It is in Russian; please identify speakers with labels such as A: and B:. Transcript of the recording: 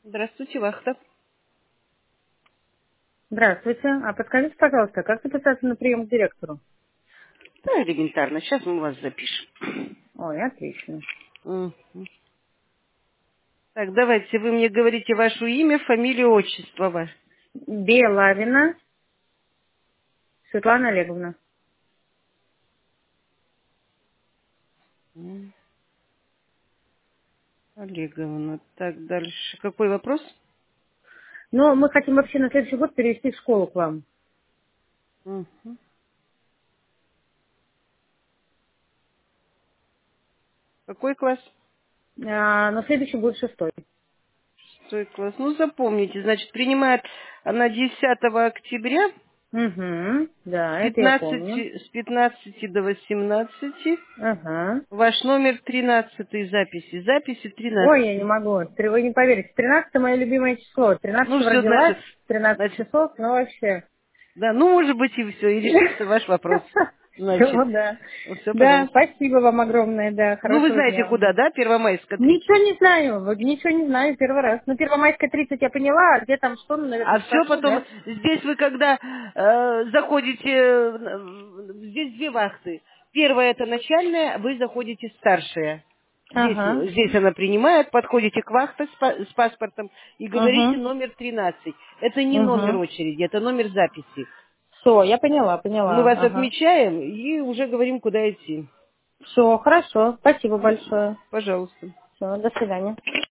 A: Здравствуйте, Вахта.
B: Здравствуйте. А подскажите, пожалуйста, как записаться на прием к директору?
A: Да, элементарно. Сейчас мы вас запишем.
B: Ой, отлично.
A: Мгм. Так, давайте, вы мне говорите ваше имя, фамилию, отчество ваше.
B: Белавина Светлана Олеговна.
A: Олеговна. Так, дальше. Какой вопрос?
B: Но мы хотим вообще на следующий год перевести в школу к вам.
A: Мгм. Какой класс?
B: На следующий будет шестой.
A: Шестой класс. Ну, запомните, значит, принимает она 10 октября
B: Угу.
A: с
B: Да, это я помню.
A: 15, с 15 до 18.
B: Ага.
A: Ваш номер 13 записи. Записи
B: Ой, я не
A: 13.
B: могу. Вы не поверите. 13 мое любимое число.
A: Ну,
B: 13
A: все,
B: родилась,
A: значит,
B: 13
A: значит,
B: часов, ну вообще.
A: да, ну, может быть, и все, и решится ваш вопрос. Значит,
B: Все, да.
A: все,
B: Да,
A: пожалуйста.
B: спасибо вам огромное, да.
A: Ну, вы
B: Хорошего
A: знаете,
B: дня вам.
A: куда, да? Первомайская, 30.
B: Ничего не знаю, вот ничего не знаю, первый раз. Ну, Первомайская 30 я поняла, а где там что, ну,
A: А
B: наверное,
A: все
B: спрошу,
A: потом,
B: да?
A: здесь вы когда заходите, здесь две вахты. Первая это начальная, вы заходите старшая. Здесь,
B: Ага,
A: здесь она принимает, подходите к вахте с паспортом и говорите
B: угу,
A: номер 13. Это не номер
B: угу.
A: очереди, это номер записи.
B: Все, я поняла,
A: Мы
B: поняла,
A: вас
B: ага.
A: отмечаем и уже говорим, куда идти.
B: Все, хорошо, спасибо большое.
A: Пожалуйста.
B: Все, до свидания.